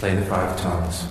Play the 5 tones.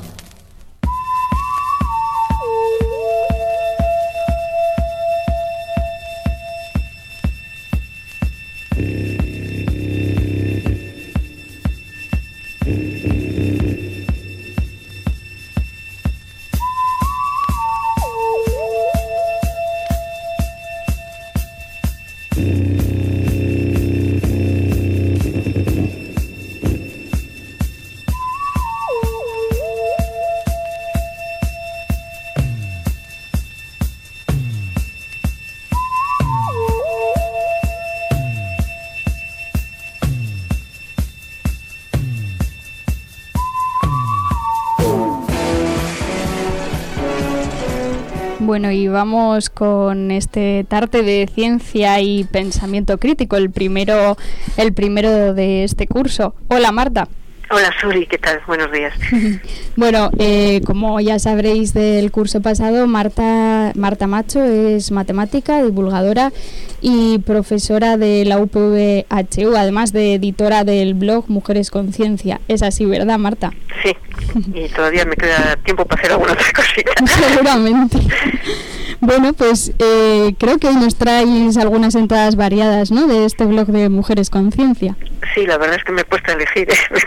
Bueno, y vamos con este tarte de ciencia y pensamiento crítico, el primero de este curso. Hola, Marta. Hola, Suri, ¿qué tal? Buenos días. Bueno, como ya sabréis del curso pasado, Marta Macho es matemática, divulgadora y profesora de la UPV-HU, además de editora del blog Mujeres con Ciencia. Es así, ¿verdad, Marta? Sí, y todavía me queda tiempo para hacer alguna otra cosita. Seguramente. Bueno, pues creo que hoy nos traéis algunas entradas variadas, ¿no?, de este blog de Mujeres con Ciencia. Sí, la verdad es que me cuesta elegir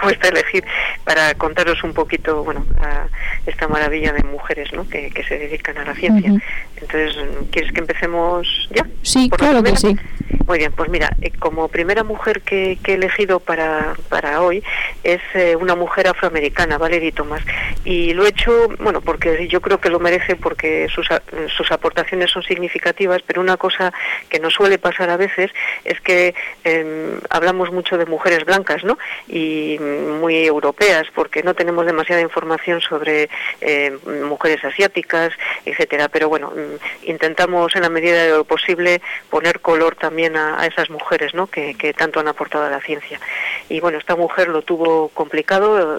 para contaros un poquito, a esta maravilla de mujeres, ¿no?, que se dedican a la ciencia. Uh-huh. Entonces, ¿quieres que empecemos ya? Sí, claro que sí. Muy bien, pues mira, como primera mujer que he elegido para hoy es una mujer afroamericana, Valerie Thomas, y lo he hecho, porque yo creo que lo merece, porque sus aportaciones son significativas, pero una cosa que nos suele pasar a veces es que hablamos mucho de mujeres blancas, ¿no?, y muy europeas, porque no tenemos demasiada información sobre mujeres asiáticas, etcétera, pero intentamos en la medida de lo posible poner color también a esas mujeres, ¿no?, que tanto han aportado a la ciencia. Y esta mujer lo tuvo complicado.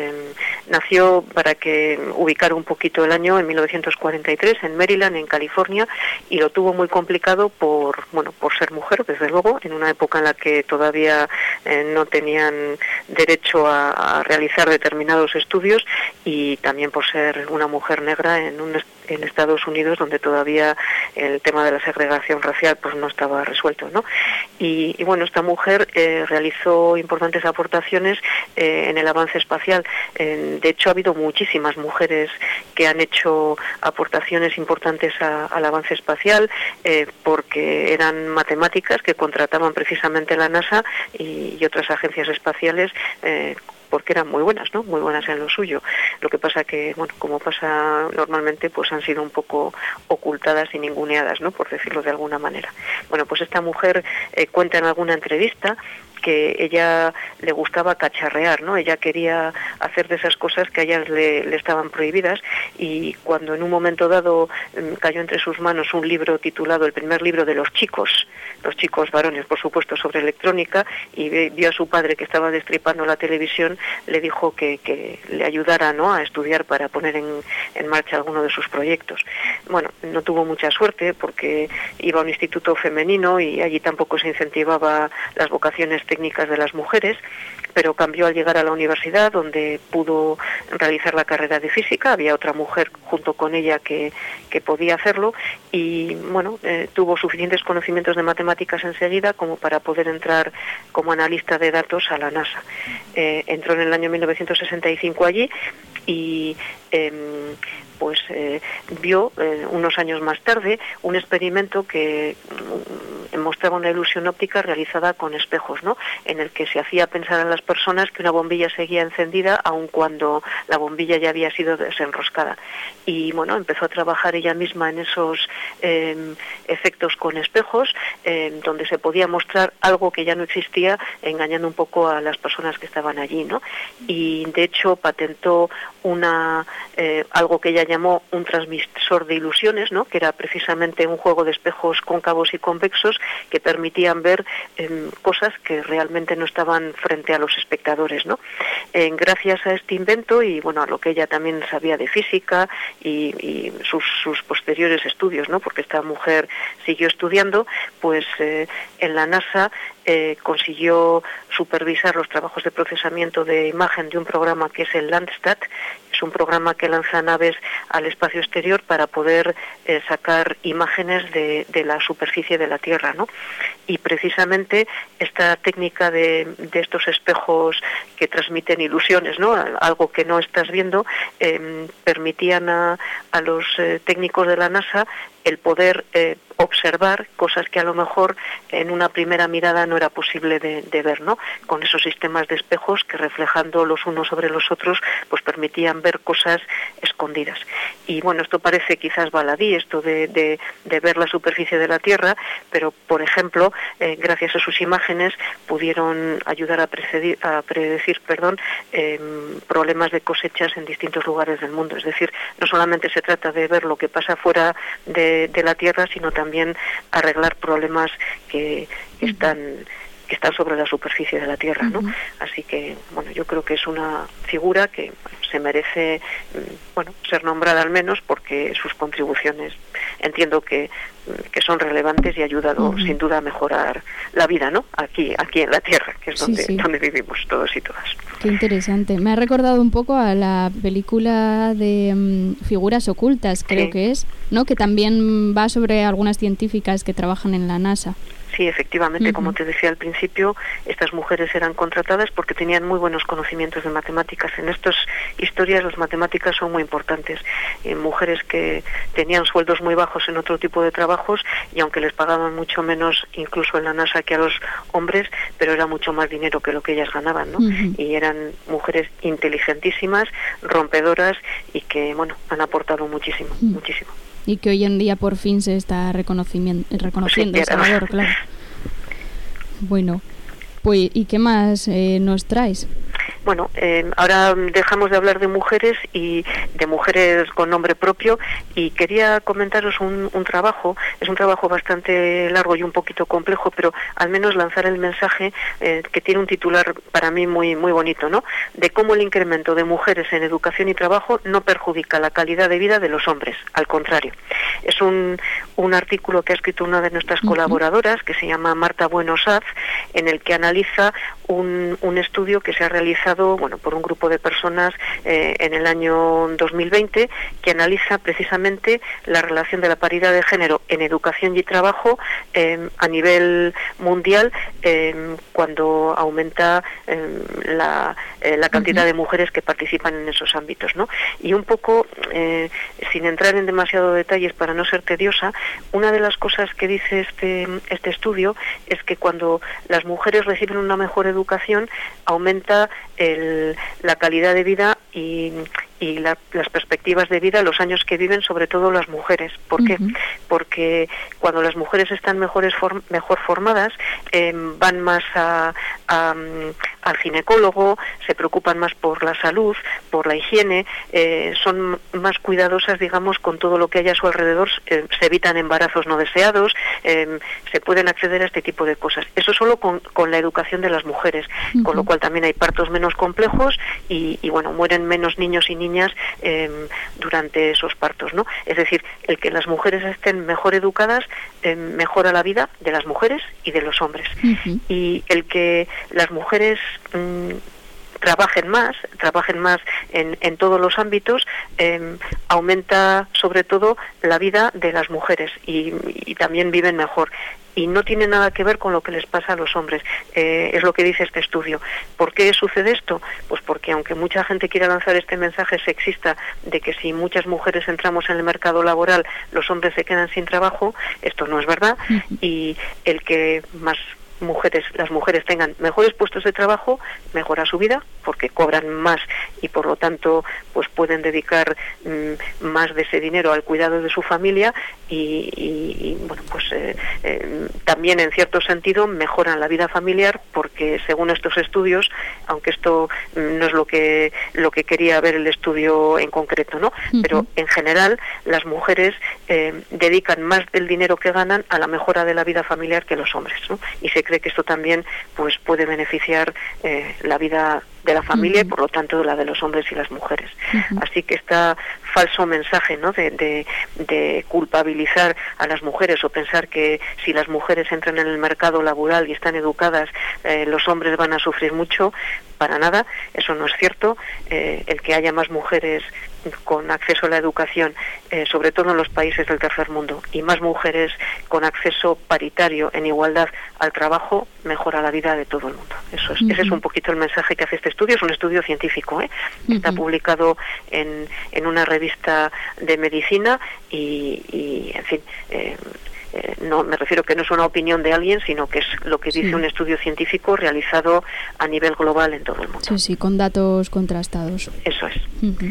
Nació, para que ubicar un poquito el año, en 1943 en Maryland, en California, y lo tuvo muy complicado por ser mujer, desde luego, en una época en la que todavía no tenían derecho a realizar determinados estudios, y también por ser una mujer negra en Estados Unidos, donde todavía el tema de la segregación racial pues no estaba resuelto, ¿no? Y esta mujer realizó importantes aportaciones en el avance espacial. De hecho, ha habido muchísimas mujeres que han hecho aportaciones importantes al avance espacial, porque eran matemáticas que contrataban precisamente la NASA y otras agencias espaciales, porque eran muy buenas, ¿no?, muy buenas en lo suyo. Lo que pasa que, como pasa normalmente, pues han sido un poco ocultadas y ninguneadas, ¿no?, por decirlo de alguna manera. Pues esta mujer cuenta en alguna entrevista que ella le gustaba cacharrear, ¿no? Ella quería hacer de esas cosas que a ella le estaban prohibidas, y cuando en un momento dado cayó entre sus manos un libro titulado, el primer libro de los chicos varones, por supuesto, sobre electrónica, y vio a su padre que estaba destripando la televisión, le dijo que le ayudara, ¿no?, a estudiar para poner en marcha alguno de sus proyectos. No tuvo mucha suerte, porque iba a un instituto femenino y allí tampoco se incentivaba las vocaciones técnicas de las mujeres, pero cambió al llegar a la universidad, donde pudo realizar la carrera de física. Había otra mujer junto con ella que podía hacerlo, y tuvo suficientes conocimientos de matemáticas enseguida como para poder entrar como analista de datos a la NASA. Entró en el año 1965 allí y vio unos años más tarde un experimento que mostraba una ilusión óptica realizada con espejos, ¿no?, en el que se hacía pensar a las personas que una bombilla seguía encendida aun cuando la bombilla ya había sido desenroscada. Y empezó a trabajar ella misma en esos efectos con espejos, donde se podía mostrar algo que ya no existía, engañando un poco a las personas que estaban allí, ¿no? Y de hecho patentó algo que ella llamó un transmisor de ilusiones, ¿no?, que era precisamente un juego de espejos cóncavos y convexos que permitían ver cosas que realmente no estaban frente a los espectadores, ¿no? Gracias gracias a este invento y bueno, a lo que ella también sabía de física y sus posteriores estudios, ¿no? Porque esta mujer siguió estudiando, pues en la NASA consiguió supervisar los trabajos de procesamiento de imagen de un programa que es el Landsat. Es un programa que lanza naves al espacio exterior para poder sacar imágenes de la superficie de la Tierra, ¿no? Y precisamente esta técnica de estos espejos que transmiten ilusiones, ¿no? Algo que no estás viendo, permitían a los técnicos de la NASA el poder observar cosas que a lo mejor en una primera mirada no era posible de ver, ¿no? Con esos sistemas de espejos que reflejando los unos sobre los otros, pues permitían ver cosas escondidas. Y bueno, esto parece quizás baladí, esto de ver la superficie de la Tierra, pero por ejemplo, gracias a sus imágenes pudieron ayudar a predecir problemas de cosechas en distintos lugares del mundo. Es decir, no solamente se trata de ver lo que pasa fuera de la Tierra, sino también arreglar problemas que están sobre la superficie de la Tierra, ¿no? Así que, bueno, yo creo que es una figura que se merece, ser nombrada al menos porque sus contribuciones entiendo que son relevantes y ha ayudado sin duda a mejorar la vida, ¿no? Aquí en la Tierra, que es donde vivimos todos y todas. Qué interesante. Me ha recordado un poco a la película de Figuras Ocultas, creo que es, ¿no? Que también va sobre algunas científicas que trabajan en la NASA. Sí, efectivamente, como te decía al principio, estas mujeres eran contratadas porque tenían muy buenos conocimientos de matemáticas. En estas historias las matemáticas son muy importantes. Mujeres que tenían sueldos muy bajos en otro tipo de trabajos y aunque les pagaban mucho menos incluso en la NASA que a los hombres, pero era mucho más dinero que lo que ellas ganaban, ¿no? Y eran mujeres inteligentísimas, rompedoras y que, han aportado muchísimo. Y que hoy en día por fin se está reconociendo esa labor, claro. Bueno, pues ¿y qué más nos traes? Bueno, ahora dejamos de hablar de mujeres y de mujeres con nombre propio y quería comentaros un trabajo, es un trabajo bastante largo y un poquito complejo, pero al menos lanzar el mensaje que tiene un titular para mí muy bonito, ¿no? De cómo el incremento de mujeres en educación y trabajo no perjudica la calidad de vida de los hombres, al contrario. Es un artículo que ha escrito una de nuestras colaboradoras, que se llama Marta Bueno Saz, en el que analiza un estudio que se ha realizado por un grupo de personas en el año 2020 que analiza precisamente la relación de la paridad de género en educación y trabajo a nivel mundial cuando aumenta la cantidad de mujeres que participan en esos ámbitos, ¿no? Y un poco, sin entrar en demasiado detalles para no ser tediosa, una de las cosas que dice este estudio es que cuando las mujeres reciben una mejor educación aumenta la calidad de vida y las perspectivas de vida, los años que viven, sobre todo las mujeres. ¿Por qué? Porque cuando las mujeres están mejor formadas, van más al ginecólogo, se preocupan más por la salud, por la higiene, son más cuidadosas, digamos, con todo lo que hay a su alrededor, se evitan embarazos no deseados, se pueden acceder a este tipo de cosas. Eso solo con la educación de las mujeres, con lo cual también hay partos menos complejos y mueren menos niños y niñas durante esos partos, ¿no? Es decir, el que las mujeres estén mejor educadas mejora la vida de las mujeres y de los hombres. Y el que las mujeres trabajen más en todos los ámbitos, aumenta sobre todo la vida de las mujeres y también viven mejor. Y no tiene nada que ver con lo que les pasa a los hombres, es lo que dice este estudio. ¿Por qué sucede esto? Pues porque aunque mucha gente quiera lanzar este mensaje sexista de que si muchas mujeres entramos en el mercado laboral, los hombres se quedan sin trabajo, esto no es verdad, y el que las mujeres tengan mejores puestos de trabajo, mejora su vida porque cobran más y por lo tanto pues pueden dedicar más de ese dinero al cuidado de su familia y también en cierto sentido mejoran la vida familiar porque según estos estudios, aunque esto no es lo que quería ver el estudio en concreto, ¿no? Pero en general las mujeres dedican más del dinero que ganan a la mejora de la vida familiar que los hombres, ¿no? Y se cree que esto también pues puede beneficiar la vida de la familia y por lo tanto de la de los hombres y las mujeres. Así que este falso mensaje, ¿no?, de culpabilizar a las mujeres o pensar que si las mujeres entran en el mercado laboral y están educadas, los hombres van a sufrir mucho, para nada, eso no es cierto. El que haya más mujeres con acceso a la educación, sobre todo en los países del tercer mundo, y más mujeres con acceso paritario en igualdad al trabajo, mejora la vida de todo el mundo. Eso es, ese es un poquito el mensaje que hace este estudio. Es un estudio científico, está publicado en una revista de medicina y en fin, no me refiero que no es una opinión de alguien, sino que es lo que dice un estudio científico realizado a nivel global en todo el mundo. Sí, con datos contrastados. Eso es.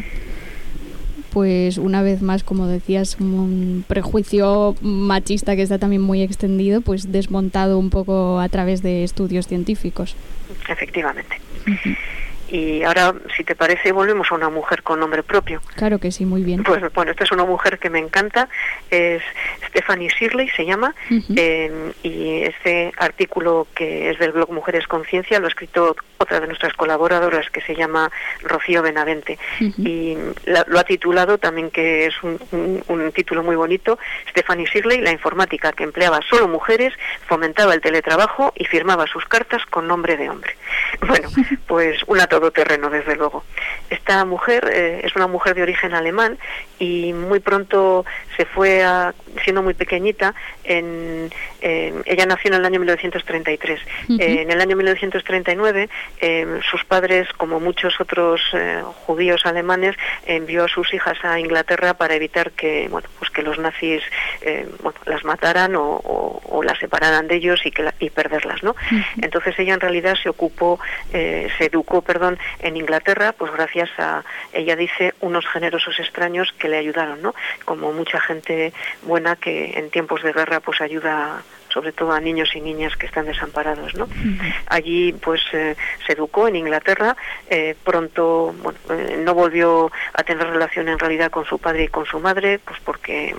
Pues una vez más, como decías, un prejuicio machista que está también muy extendido, pues desmontado un poco a través de estudios científicos. Efectivamente. Y ahora, si te parece, volvemos a una mujer con nombre propio. Claro que sí, muy bien. Pues bueno, esta es una mujer que me encanta, es Stephanie Shirley, se llama, y este artículo, que es del blog Mujeres Conciencia, lo ha escrito otra de nuestras colaboradoras, que se llama Rocío Benavente, y lo ha titulado también, que es un título muy bonito, Stephanie Shirley, la informática que empleaba solo mujeres, fomentaba el teletrabajo y firmaba sus cartas con nombre de hombre. Bueno, pues una todoterreno, desde luego. Esta mujer es una mujer de origen alemán y muy pronto se fue siendo muy pequeñita, ella nació en el año 1933. En el año 1939 sus padres, como muchos otros judíos alemanes, envió a sus hijas a Inglaterra para evitar que, bueno, pues que los nazis las mataran o las separaran de ellos y perderlas, ¿no? Entonces ella en realidad se educó en Inglaterra, pues gracias a, ella dice, unos generosos extraños que le ayudaron, ¿no? Como mucha gente buena que en tiempos de guerra pues ayuda sobre todo a niños y niñas que están desamparados, ¿no? Allí pues se educó en Inglaterra, pronto no volvió a tener relación en realidad con su padre y con su madre, pues porque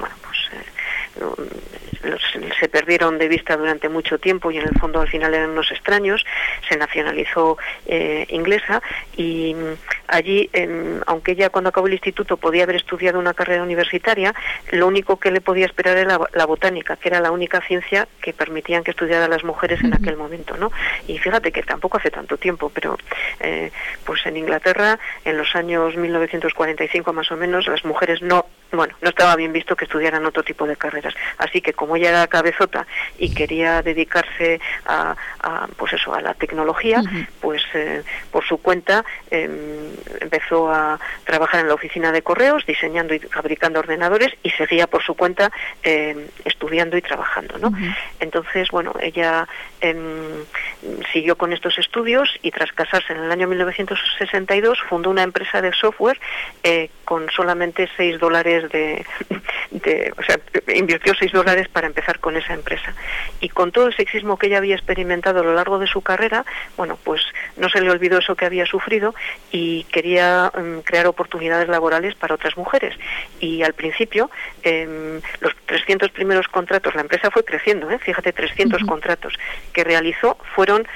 se perdieron de vista durante mucho tiempo y en el fondo al final eran unos extraños. Se nacionalizó inglesa y allí, aunque ella cuando acabó el instituto podía haber estudiado una carrera universitaria, lo único que le podía esperar era la botánica, que era la única ciencia que permitían que estudiaran las mujeres en aquel momento, ¿no? Y fíjate que tampoco hace tanto tiempo, pero pues en Inglaterra en los años 1945 más o menos las mujeres no estaba bien visto que estudiaran otro tipo de carreras. Así que como ella era cabezota y quería dedicarse a la tecnología, pues por su cuenta empezó a trabajar en la oficina de correos, diseñando y fabricando ordenadores, y seguía por su cuenta estudiando y trabajando, ¿no? Entonces, ella siguió con estos estudios y tras casarse en el año 1962 fundó una empresa de software con solamente $6 invirtió $6 para empezar con esa empresa. Y con todo el sexismo que ella había experimentado a lo largo de su carrera, pues no se le olvidó eso que había sufrido y quería crear oportunidades laborales para otras mujeres. Y al principio, los 300 primeros contratos, la empresa fue creciendo, fíjate, 300 contratos que realizó, fueron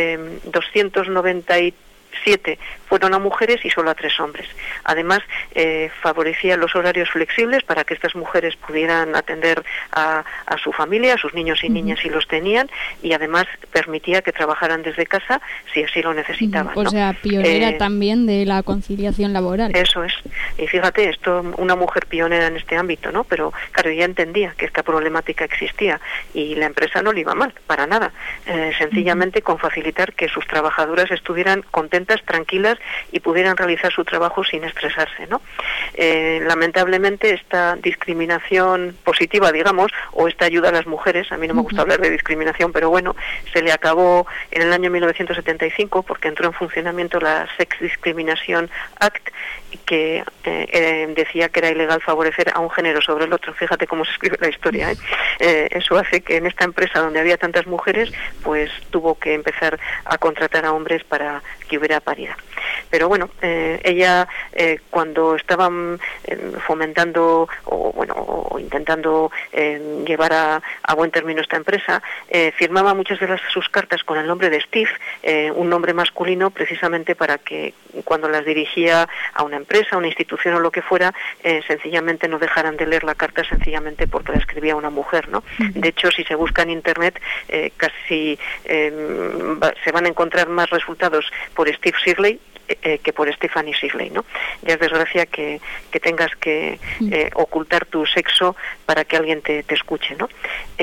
297 fueron a mujeres y solo a 3 hombres. Además, favorecía los horarios flexibles para que estas mujeres pudieran atender a su familia, a sus niños y niñas si los tenían, y además permitía que trabajaran desde casa si así lo necesitaban. O sea, pionera también de la conciliación laboral. Eso es. Y fíjate, esto, una mujer pionera en este ámbito, ¿no? Pero claro, ella entendía que esta problemática existía y la empresa no le iba mal, para nada. Sencillamente con facilitar que sus trabajadoras estuvieran contentas, tranquilas y pudieran realizar su trabajo sin estresarse, ¿no? Lamentablemente esta discriminación positiva, digamos, o esta ayuda a las mujeres, a mí no me gusta hablar de discriminación, pero se le acabó en el año 1975 porque entró en funcionamiento la Sex Discrimination Act, que decía que era ilegal favorecer a un género sobre el otro. Fíjate cómo se escribe la historia, eso hace que en esta empresa donde había tantas mujeres, pues tuvo que empezar a contratar a hombres para que hubiera paridad. Pero bueno, ella cuando estaban fomentando o intentando llevar a buen término esta empresa, firmaba muchas de sus cartas con el nombre de Steve, un nombre masculino, precisamente para que cuando las dirigía a una empresa, a una institución o lo que fuera, sencillamente no dejaran de leer la carta sencillamente porque la escribía una mujer, ¿no? De hecho, si se busca en internet, casi se van a encontrar más resultados por Steve Shirley que por Stephanie Shirley, ¿no? Ya es desgracia que tengas que ocultar tu sexo para que alguien te escuche, ¿no?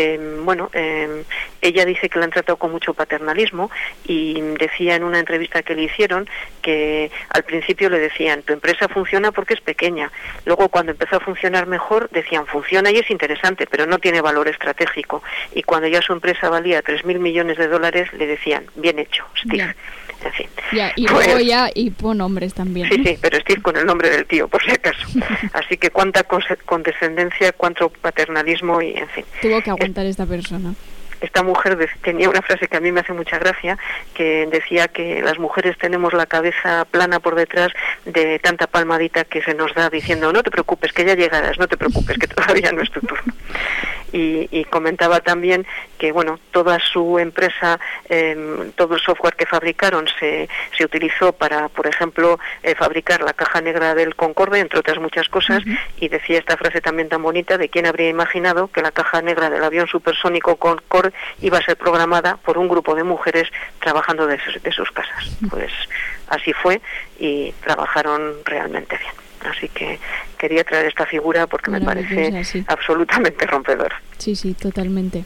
Ella dice que la han tratado con mucho paternalismo y decía en una entrevista que le hicieron que al principio le decían, tu empresa funciona porque es pequeña. Luego, cuando empezó a funcionar mejor, decían, funciona y es interesante, pero no tiene valor estratégico. Y cuando ya su empresa valía 3.000 millones de dólares, le decían, bien hecho, Steve. Yeah. En fin. Ya, y luego ya, y pon nombres también. Sí, pero Steve con el nombre del tío, por si acaso. Así que cuánta condescendencia, cuánto paternalismo y, en fin. Tuvo que aguantar esta persona. Esta mujer tenía una frase que a mí me hace mucha gracia, que decía que las mujeres tenemos la cabeza plana por detrás de tanta palmadita que se nos da diciendo, no te preocupes, que ya llegarás, no te preocupes, que todavía no es tu turno. Y comentaba también que, bueno, toda su empresa, todo el software que fabricaron se utilizó para, por ejemplo, fabricar la caja negra del Concorde, entre otras muchas cosas, y decía esta frase también tan bonita de quién habría imaginado que la caja negra del avión supersónico Concorde iba a ser programada por un grupo de mujeres trabajando de sus casas. Pues así fue y trabajaron realmente bien. Así que quería traer esta figura porque me parece absolutamente rompedora. Sí, totalmente.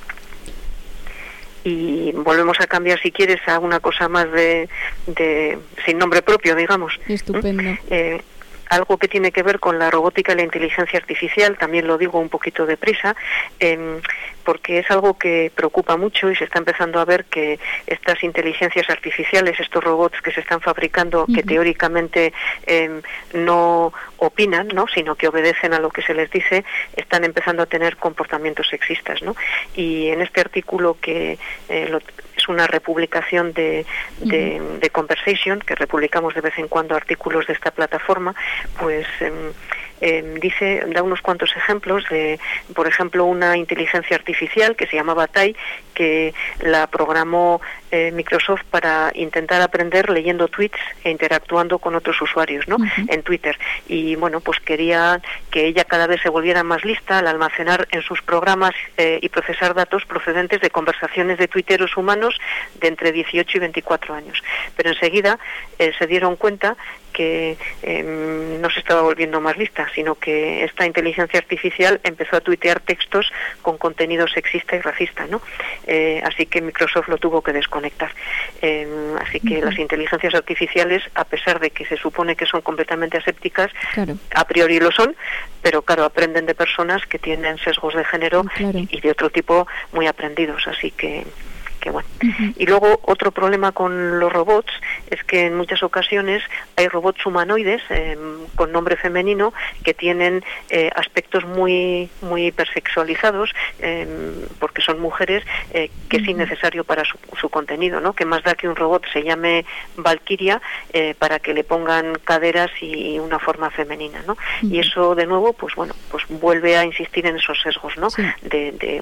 Y volvemos a cambiar, si quieres, a una cosa más de sin nombre propio, digamos. Estupendo. Algo que tiene que ver con la robótica y la inteligencia artificial, también lo digo un poquito deprisa, porque es algo que preocupa mucho y se está empezando a ver que estas inteligencias artificiales, estos robots que se están fabricando, que teóricamente no opinan, ¿no?, sino que obedecen a lo que se les dice, están empezando a tener comportamientos sexistas, ¿no? Y en este artículo que es una republicación de Conversation, que republicamos de vez en cuando artículos de esta plataforma, pues da unos cuantos ejemplos de, por ejemplo, una inteligencia artificial que se llamaba Tai, que la programó Microsoft para intentar aprender leyendo tweets e interactuando con otros usuarios, ¿no?, en Twitter. Y bueno, pues quería que ella cada vez se volviera más lista al almacenar en sus programas y procesar datos procedentes de conversaciones de tuiteros humanos de entre 18 y 24 años. Pero enseguida se dieron cuenta que no se estaba volviendo más lista, sino que esta inteligencia artificial empezó a tuitear textos con contenido sexista y racista, ¿no? Así que Microsoft lo tuvo que desconectar. Así que las inteligencias artificiales, a pesar de que se supone que son completamente asépticas, a priori lo son, pero claro, aprenden de personas que tienen sesgos de género y de otro tipo muy aprendidos, así que bueno. Y luego otro problema con los robots es que en muchas ocasiones hay robots humanoides con nombre femenino que tienen aspectos muy hipersexualizados porque son mujeres, que es innecesario para su contenido, ¿no? Que más da que un robot se llame Valkyria para que le pongan caderas y una forma femenina, ¿no? Y eso de nuevo pues vuelve a insistir en esos sesgos, ¿no? De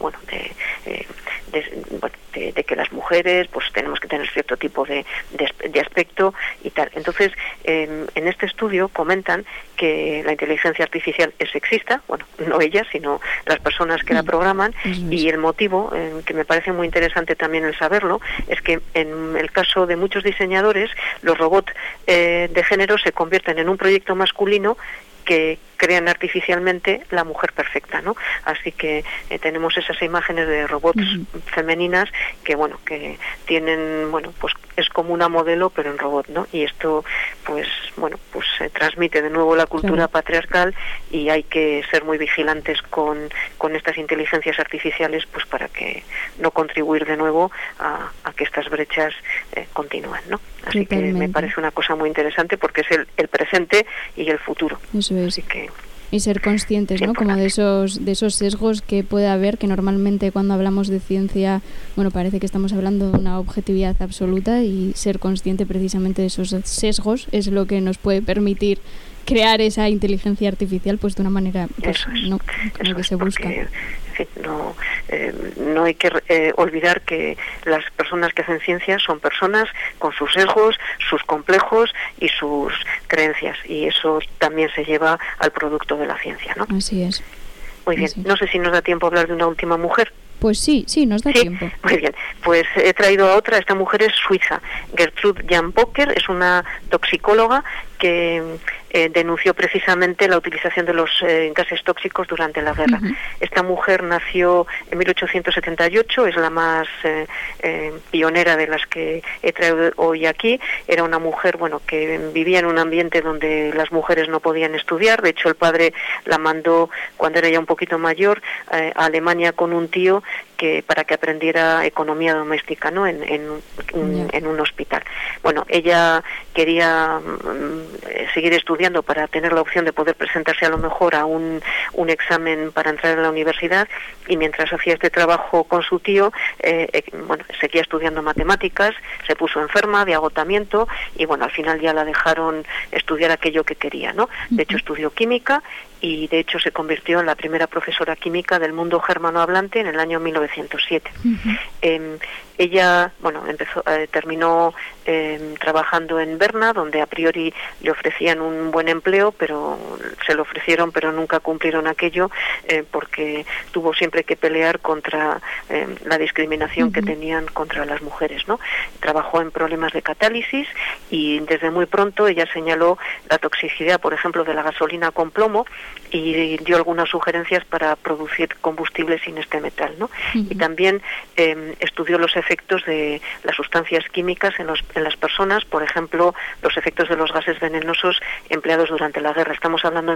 que las mujeres pues tenemos que tener cierto tipo de aspecto y tal. Entonces, en este estudio comentan que la inteligencia artificial es sexista, bueno, no ella, sino las personas que la programan, y el motivo, que me parece muy interesante también el saberlo, es que en el caso de muchos diseñadores, los robots de género se convierten en un proyecto masculino que crean artificialmente la mujer perfecta, ¿no? Así que tenemos esas imágenes de robots femeninas que tienen, pues es como una modelo pero en robot, ¿no? Y esto pues se transmite de nuevo la cultura patriarcal, y hay que ser muy vigilantes con estas inteligencias artificiales, pues para que no contribuir de nuevo a que estas brechas continúen, ¿no? Así que me parece una cosa muy interesante porque es el presente y el futuro. Eso es. Así que Y ser conscientes, ¿no? Como de esos sesgos que puede haber, que normalmente cuando hablamos de ciencia, bueno, parece que estamos hablando de una objetividad absoluta, y ser consciente precisamente de esos sesgos es lo que nos puede permitir crear esa inteligencia artificial pues de una manera pues, no como que se busca. Porque, en fin, no hay que olvidar que las personas que hacen ciencia son personas con sus sesgos, sus complejos y sus creencias, y eso también se lleva al producto de la ciencia, ¿no? Así es. Muy bien, no sé si nos da tiempo a hablar de una última mujer. Pues sí, nos da tiempo. Muy bien, pues he traído a otra. Esta mujer es suiza, Gertrude Jan Pocker, es una toxicóloga que denunció precisamente la utilización de los gases tóxicos durante la guerra. Esta mujer nació en 1878, es la más pionera de las que he traído hoy aquí. Era una mujer, bueno, que vivía en un ambiente donde las mujeres no podían estudiar. De hecho, el padre la mandó, cuando era ya un poquito mayor, a Alemania con un tío para que aprendiera economía doméstica, ¿no? en un hospital. Bueno, ella quería seguir estudiando para tener la opción de poder presentarse a lo mejor a un examen para entrar en la universidad, y mientras hacía este trabajo con su tío, seguía estudiando matemáticas, se puso enferma de agotamiento y bueno, al final ya la dejaron estudiar aquello que quería, ¿no? De hecho, estudió química y de hecho se convirtió en la primera profesora química del mundo germanohablante en el año 1907. Ella, bueno, terminó trabajando en Berna, donde a priori le ofrecían un buen empleo, pero se lo ofrecieron, pero nunca cumplieron aquello, porque tuvo siempre que pelear contra la discriminación que tenían contra las mujeres, ¿no? Trabajó en problemas de catálisis y desde muy pronto ella señaló la toxicidad, por ejemplo, de la gasolina con plomo, y dio algunas sugerencias para producir combustible sin este metal, ¿no? Y también estudió los efectos de las sustancias químicas en las personas, por ejemplo, los efectos de los gases venenosos empleados durante la guerra. Estamos hablando en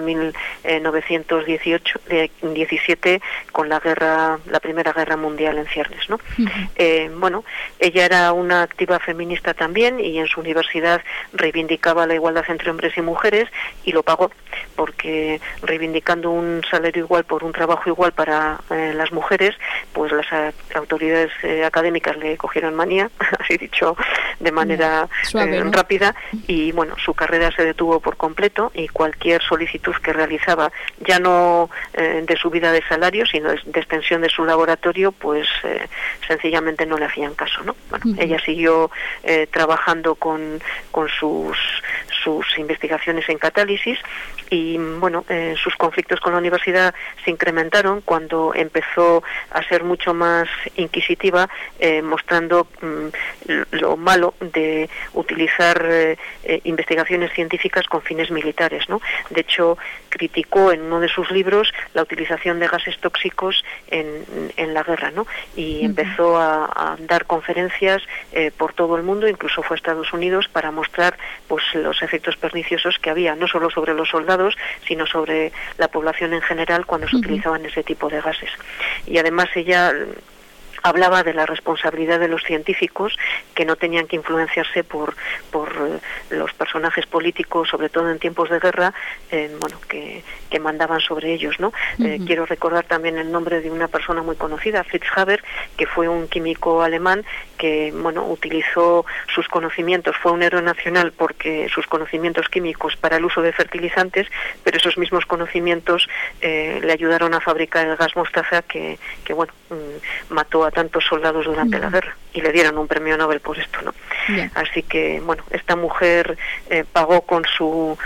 1917, con la Primera Guerra Mundial en ciernes, ¿no? Bueno, ella era una activa feminista también, y en su universidad reivindicaba la igualdad entre hombres y mujeres, y lo pagó, porque reivindicando un salario igual por un trabajo igual para las mujeres, pues las autoridades académicas le cogieron manía, así dicho de manera suave, ¿no? Rápida, y bueno, su carrera se detuvo por completo, y cualquier solicitud que realizaba, ya no de subida de salario, sino de extensión de su laboratorio, pues sencillamente no le hacían caso, ¿no? Bueno, ella siguió trabajando con sus investigaciones en catálisis, y bueno, sus conflictos con la universidad se incrementaron cuando empezó a ser mucho más inquisitiva, mostrando lo malo de utilizar investigaciones científicas con fines militares, ¿no? De hecho, criticó en uno de sus libros la utilización de gases tóxicos en la guerra, ¿no? Y empezó a dar conferencias por todo el mundo, incluso fue a Estados Unidos, para mostrar pues los efectos perniciosos que había, no solo sobre los soldados, sino sobre la población en general cuando se utilizaban ese tipo de gases. Y además ella hablaba de la responsabilidad de los científicos, que no tenían que influenciarse por los personajes políticos, sobre todo en tiempos de guerra, que mandaban sobre ellos, ¿no? Quiero recordar también el nombre de una persona muy conocida, Fritz Haber, que fue un químico alemán que, bueno, utilizó sus conocimientos, fue un héroe nacional porque sus conocimientos químicos para el uso de fertilizantes, pero esos mismos conocimientos le ayudaron a fabricar el gas mostaza que mató a tantos soldados durante la guerra, y le dieron un premio Nobel por esto, ¿no? Así que, bueno, esta mujer pagó con su,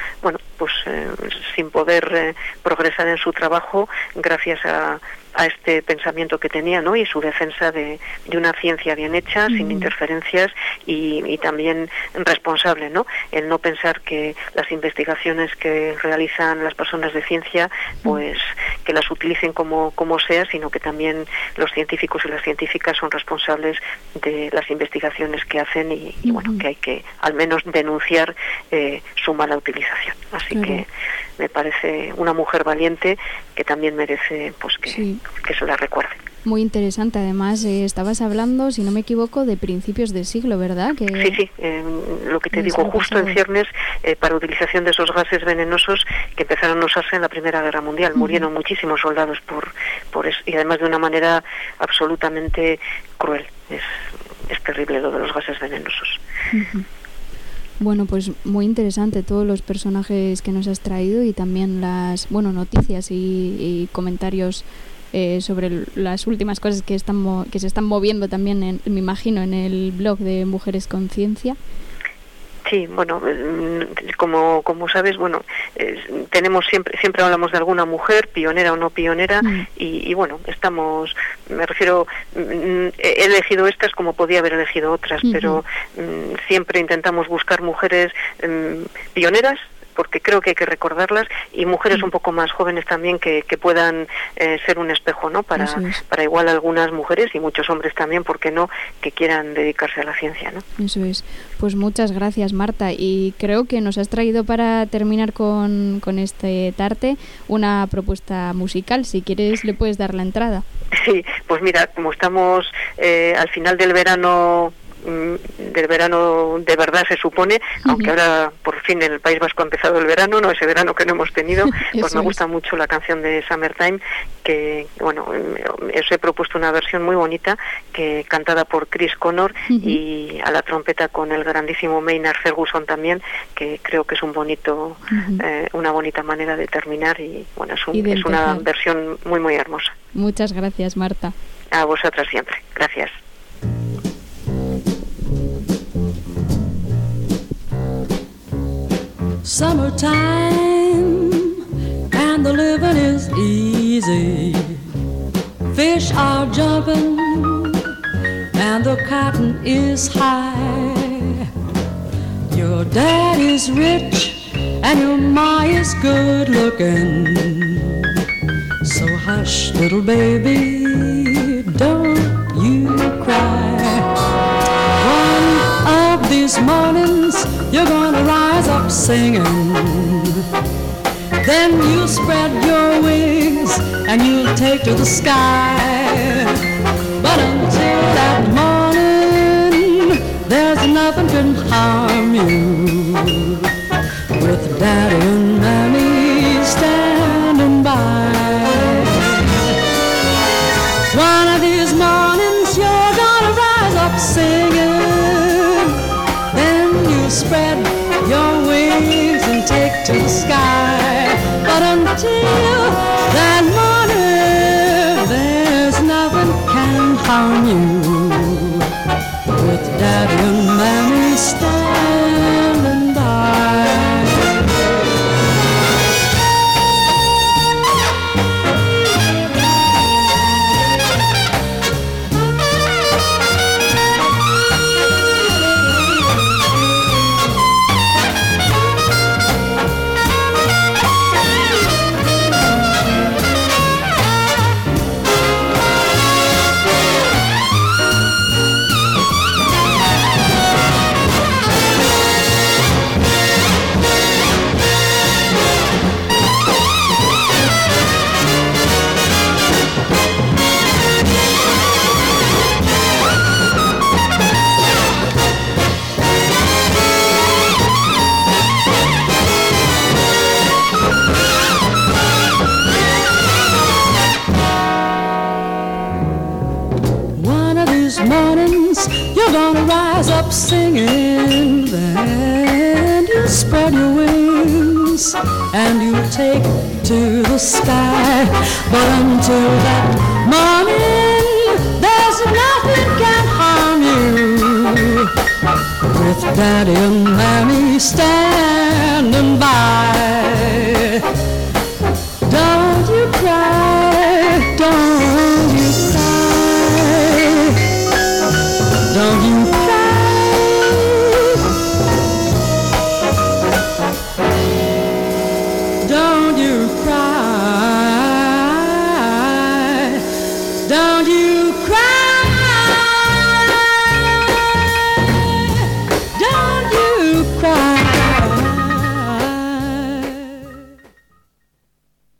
sin poder progresar en su trabajo, gracias a este pensamiento que tenía, ¿no? Y su defensa de una ciencia bien hecha, sin interferencias, y también responsable, ¿no? El no pensar que las investigaciones que realizan las personas de ciencia, pues que las utilicen como sea, sino que también los científicos y las científicas son responsables de las investigaciones que hacen, y bueno, que hay que al menos denunciar su mala utilización. Así que me parece una mujer valiente que también merece pues que se la recuerde. Muy interesante. Además, estabas hablando, si no me equivoco, de principios del siglo, ¿verdad? Sí, lo que te digo, justo en ciernes, para utilización de esos gases venenosos que empezaron a usarse en la Primera Guerra Mundial. Murieron muchísimos soldados por eso, y además de una manera absolutamente cruel. Es terrible lo de los gases venenosos. Bueno, pues muy interesante todos los personajes que nos has traído y también las noticias y comentarios sobre las últimas cosas que se están moviendo también, me imagino, en el blog de Mujeres Conciencia. Sí, bueno, como sabes, tenemos siempre hablamos de alguna mujer, pionera o no pionera, y bueno, me refiero, he elegido estas como podía haber elegido otras, pero siempre intentamos buscar mujeres pioneras, porque creo que hay que recordarlas, y mujeres un poco más jóvenes también que puedan ser un espejo, ¿no? Para igual algunas mujeres y muchos hombres también, ¿por qué no?, que quieran dedicarse a la ciencia, ¿no? Eso es. Pues muchas gracias, Marta, y creo que nos has traído para terminar con este tarte una propuesta musical. Si quieres, le puedes dar la entrada. Sí, pues mira, como estamos al final del verano de verdad, se supone, aunque ahora por fin en el País Vasco ha empezado el verano, no ese verano que no hemos tenido, pues me gusta mucho la canción de Summertime, que os he propuesto una versión muy bonita, que cantada por Chris Connor y a la trompeta con el grandísimo Maynard Ferguson también, que creo que es una bonita manera de terminar, y bueno, es una versión muy muy hermosa. Muchas gracias, Marta. A vosotras siempre. Gracias. Summertime and the living is easy. Fish are jumping and the cotton is high. Your dad is rich and your ma is good looking. So hush, little baby, don't you cry. One of these mornings you're gonna rise up singing. Then you'll spread your wings and you'll take to the sky. But until that morning, there's nothing can harm you, with Daddy and Mammy standing by. One of these mornings you're gonna rise up singing. Spread your wings and take to the sky. But until that morning, there's nothing can harm you, with Daddy and Mammy standing by. Mornings you're gonna rise up singing, then you spread your wings and you take to the sky. But until that morning, there's nothing can harm you, with Daddy and Mammy standing by. Don't you cry, don't you cry, don't you cry, don't you cry.